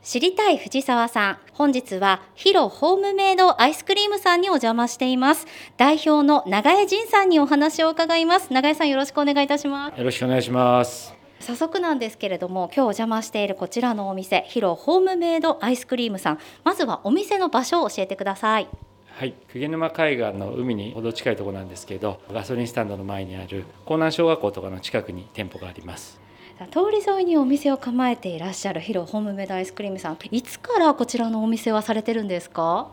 知りたい藤沢さん、本日はヒロホームメイドアイスクリームさんにお邪魔しています。代表の永江仁さんにお話を伺います。永江さん、よろしくお願いいたします。 よろしくお願いします。 早速なんですけれども、今日お邪魔しているこちらのお店、ヒロホームメイドアイスクリームさん、まずはお店の場所を教えてください。 はい、鵠沼海岸の海に程近いところなんですけど、ガソリンスタンドの前にある江南小学校とかの近くに店舗があります。 通り沿いにお店を構えていらっしゃるヒロホームメイドアイスクリームさん、いつからこちらのお店はされてるんですか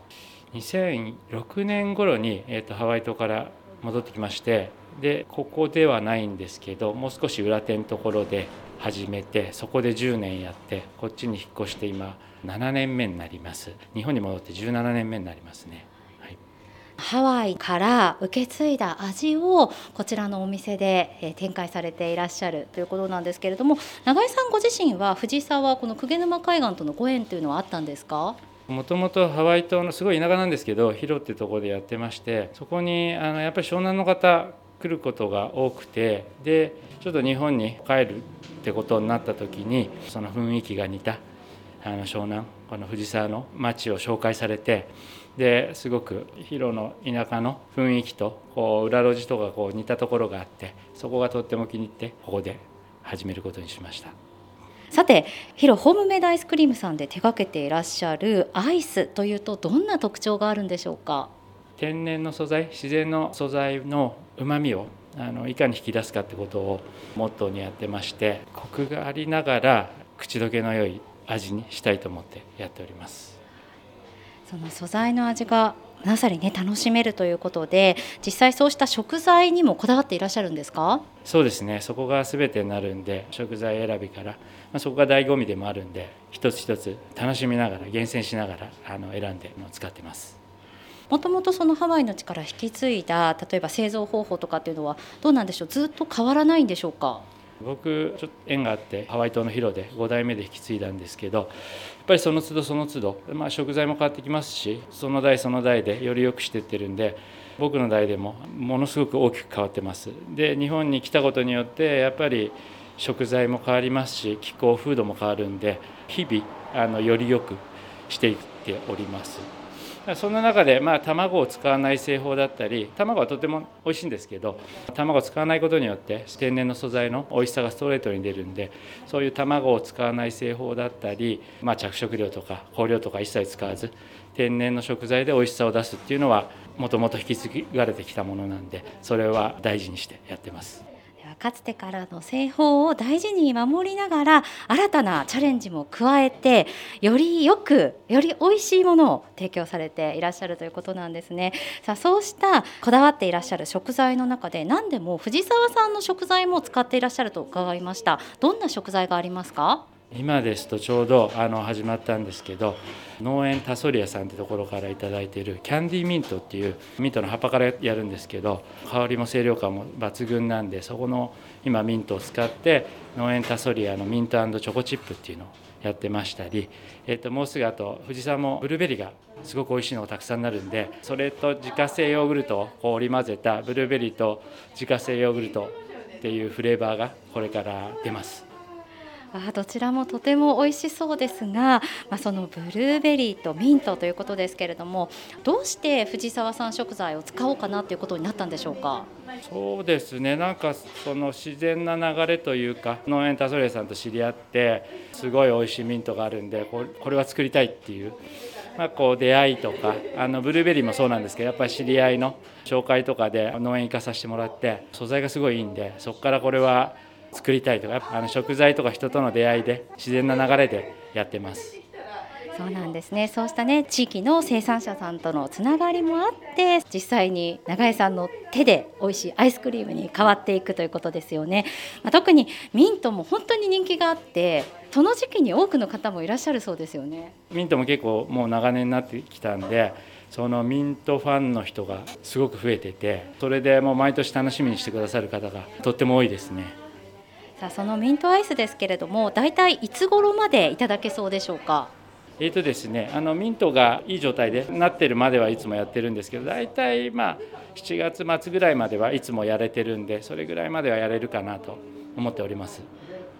2006年頃に、ハワイ島から戻ってきまして、でここではないんですけど、もう少し裏手のところで始めて、そこで10年やって、こっちに引っ越して今7年目になります。日本に戻って17年目になりますね。 ハワイから受け継いだ味をこちらのお店で展開されていらっしゃるということなんですけれども、永井さんご自身は藤沢、この鵠沼海岸とのご縁というのはあったんですか？ もともとハワイ島のすごい田舎なんですけど、ヒロってところでやってまして、そこにやっぱり湘南の方来ることが多くて、でちょっと日本に帰るってことになった時に、その雰囲気が似た湘南、この藤沢の街を紹介されて、ですごくヒロの田舎の雰囲気と裏路地とか似たところがあって、そこがとっても気に入ってここで始めることにしました。 さて、ヒロホームメイドアイスクリームさんで手掛けていらっしゃるアイスというと、どんな特徴があるんでしょうか？ 天然の素材、自然の素材のうまみをいかに引き出すかってことをモットーにやってまして、コクがありながら口どけの良い味にしたいと思ってやっております。 その素材の味がまさにね、楽しめるということで、実際そうした食材にもこだわっていらっしゃるんですか？ そうですね、そこが全てになるんで、食材選びから、そこが醍醐味でもあるんで、一つ一つ楽しみながら厳選しながら選んで使ってます。 もともとそのハワイの地から引き継いだ、例えば製造方法とかっていうのはどうなんでしょう、ずっと変わらないんでしょうか？ 僕ちょっと縁があってハワイ島のヒロで5代目で引き継いだんですけど、やっぱりその都度その都度、食材も変わってきますし、その代その代でより良くしていってるんで、僕の代でもものすごく大きく変わってます。で日本に来たことによってやっぱり食材も変わりますし、気候風土も変わるんで、日々より良くしていっております。そんな中で、卵を使わない製法だったり、卵はとても美味しいんですけど、卵を使わないことによって天然の素材の美味しさがストレートに出るんで、そういう卵を使わない製法だったり、着色料とか香料とか一切使わず天然の食材で美味しさを出すっていうのはもともと引き継がれてきたものなんで、それは大事にしてやってます。 かつてからの製法を大事に守りながら、新たなチャレンジも加えて、よりよくより美味しいものを提供されていらっしゃるということなんですね。さあ、そうしたこだわっていらっしゃる食材の中で、何でも藤沢さんの食材も使っていらっしゃると伺いました。どんな食材がありますか？ 今ですとちょうど始まったんですけど、農園タソリアさんってところからいただいているキャンディーミントっていうミントの葉っぱからやるんですけど、香りも清涼感も抜群なんで、そこの今ミントを使って農園タソリアのミント&チョコチップっていうのをやってましたり、もうすぐあと藤沢もブルーベリーがすごく美味しいのがたくさんになるんで、それと自家製ヨーグルトを織り交ぜたブルーベリーと自家製ヨーグルトっていうフレーバーがこれから出ます。 どちらもとても美味しそうですが、そのブルーベリーとミントということですけれども、どうして藤沢産食材を使おうかなということになったんでしょうか？ そうですね、なんかその自然な流れというか、農園タソリアさんと知り合って、すごい美味しいミントがあるんで、これは作りたいっていう、出会いとか、ブルーベリーもそうなんですけど、やっぱり知り合いの紹介とかで農園行かさせてもらって、素材がすごいいいんで、そこからこれは作りたいとか、食材とか人との出会いで自然な流れでやってます。 そうなんですね。そうしたね、地域の生産者さんとのつながりもあって、実際に永江さんの手で美味しいアイスクリームに変わっていくということですよね。特にミントも本当に人気があって、その時期に多くの方もいらっしゃるそうですよね。 ミントも結構もう長年になってきたんで、そのミントファンの人がすごく増えてて、それでもう毎年楽しみにしてくださる方がとっても多いですね。 さあ、そのミントアイスですけれども、だいたいいつ頃までいただけそうでしょうか？ ですね、ミントがいい状態でなってるまではいつもやってるんですけど、だいたい7月末ぐらいまではいつもやれてるんで、それぐらいまではやれるかなと思っております。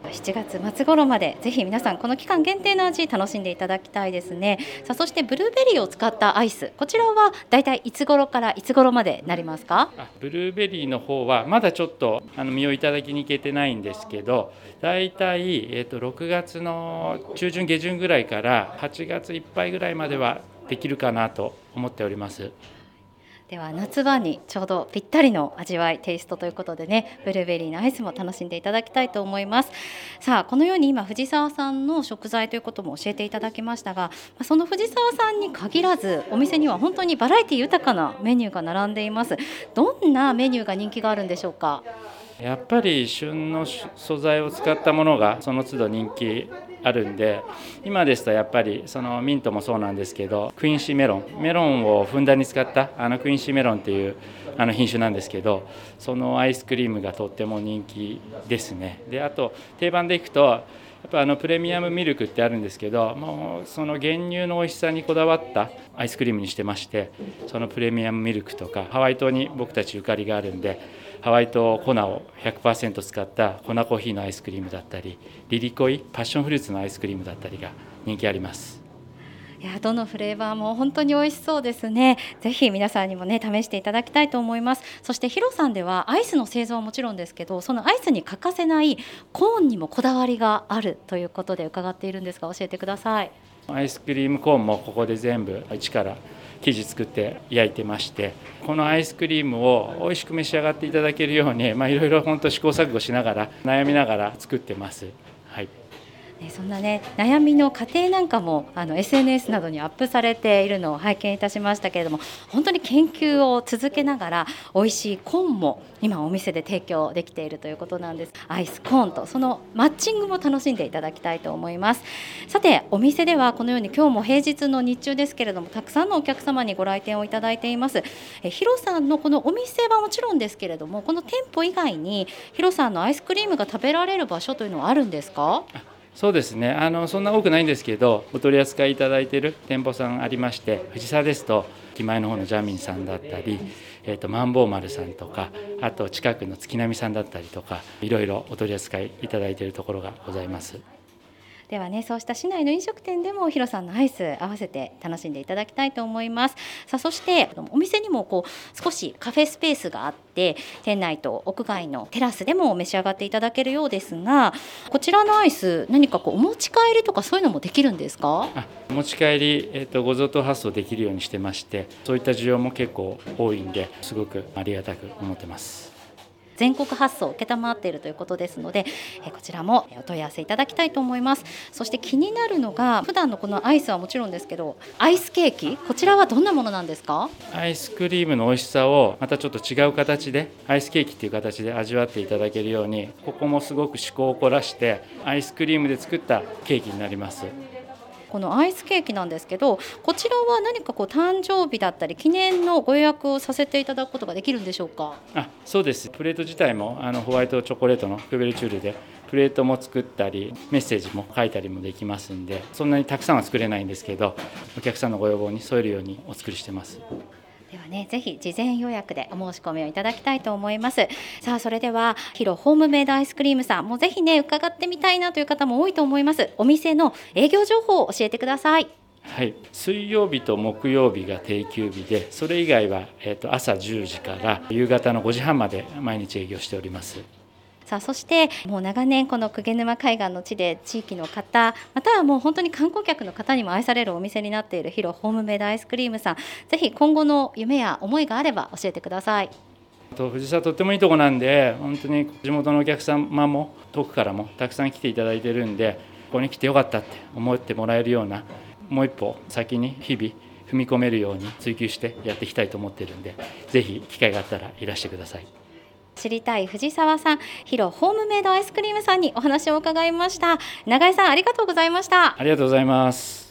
7月末頃までぜひ皆さんこの期間限定の味楽しんでいただきたいですね。さあ、そしてブルーベリーを使ったアイス、こちらはだいたいいつ頃からいつ頃までなりますか？ ブルーベリーの方はまだちょっと実をいただきに行けてないんですけど、だいたい6月の中旬下旬ぐらいから8月いっぱいぐらいまではできるかなと思っております。 では夏場にちょうどぴったりの味わいテイストということでね、ブルーベリーのアイスも楽しんでいただきたいと思います。さあ、このように今藤沢さんの食材ということも教えていただきましたが、その藤沢さんに限らずお店には本当にバラエティ豊かなメニューが並んでいます。どんなメニューが人気があるんでしょうか？ やっぱり旬の素材を使ったものがその都度人気あるんで、今ですとやっぱりそのミントもそうなんですけど、クインシーメロンをふんだんに使ったクインシーメロンっていう品種なんですけど、そのアイスクリームがとっても人気ですね。で、あと定番でいくとやっぱプレミアムミルクってあるんですけど、もうその原乳の美味しさにこだわったアイスクリームにしてまして、そのプレミアムミルクとかハワイ島に僕たちゆかりがあるんで、ハワイ島粉を 100% 使った粉コーヒーのアイスクリームだったり、リリコイパッションフルーツのアイスクリームだったりが人気あります。 いや、どのフレーバーも本当に美味しそうですね。ぜひ皆さんにもね試していただきたいと思います。そしてヒロさんではアイスの製造はもちろんですけど、そのアイスに欠かせないコーンにもこだわりがあるということで伺っているんですが、教えてください。 アイスクリームコーンもここで全部一から生地作って焼いてまして、このアイスクリームを美味しく召し上がっていただけるようにいろいろ本当試行錯誤しながら悩みながら作ってます。はい。 そんなね悩みの過程なんかもSNS などにアップされているのを拝見いたしましたけれども、本当に研究を続けながら美味しいコーンも今お店で提供できているということなんです。アイスコーンとそのマッチングも楽しんでいただきたいと思います。さて、お店ではこのように今日も平日の日中ですけれども、たくさんのお客様にご来店をいただいています。ヒロさんのこのお店はもちろんですけれども、この店舗以外にヒロさんのアイスクリームが食べられる場所というのはあるんですか？ そうですね、そんな多くないんですけど、お取り扱いいただいている店舗さんありまして、藤沢ですと駅前の方のジャミンさんだったり、マンボウマルさんとか、あと近くの月並さんだったりとか、いろいろお取り扱いいただいているところがございます。 ではね、そうした市内の飲食店でもヒロさんのアイス合わせて楽しんでいただきたいと思います。さあ、そしてお店にも少しカフェスペースがあって、店内と屋外のテラスでも召し上がっていただけるようですが、こちらのアイス何かお持ち帰りとかそういうのもできるんですか？ お持ち帰り、ご贈答発送できるようにしてまして、そういった需要も結構多いんで、すごくありがたく思ってます。 全国発送を承っているということですので、こちらもお問い合わせいただきたいと思います。そして気になるのが、普段のこのアイスはもちろんですけど、アイスケーキ、こちらはどんなものなんですか？ アイスクリームの美味しさをまたちょっと違う形で、アイスケーキっていう形で味わっていただけるように、ここもすごく趣向を凝らしてアイスクリームで作ったケーキになります。 このアイスケーキなんですけど、こちらは何か誕生日だったり記念のご予約をさせていただくことができるんでしょうか？ そうです。プレート自体もホワイトチョコレートのクベルチュールでプレートも作ったりメッセージも書いたりもできますんで、そんなにたくさんは作れないんですけど、お客さんのご要望に添えるようにお作りしてます。 ではね、ぜひ事前予約でお申し込みをいただきたいと思います。さあ、それではヒロホームメイドアイスクリームさんもぜひね伺ってみたいなという方も多いと思います。お店の営業情報を教えてください。 はい、水曜日と木曜日が定休日で、それ以外は、朝10時から夕方の5時半まで毎日営業しております。 さあ、そしてもう長年この鵠沼海岸の地で地域の方、またはもう本当に観光客の方にも愛されるお店になっているヒロホームメイドアイスクリームさん、ぜひ今後の夢や思いがあれば教えてください。 藤沢とってもいいとこなんで、本当に地元のお客様も遠くからもたくさん来ていただいてるんで、ここに来てよかったって思ってもらえるような、もう一歩先に日々踏み込めるように追求してやっていきたいと思ってるんで、ぜひ機会があったらいらしてください。 知りたい藤沢さん、ヒロホームメイドアイスクリームさんにお話を伺いました。永井さん、ありがとうございました。 ありがとうございます。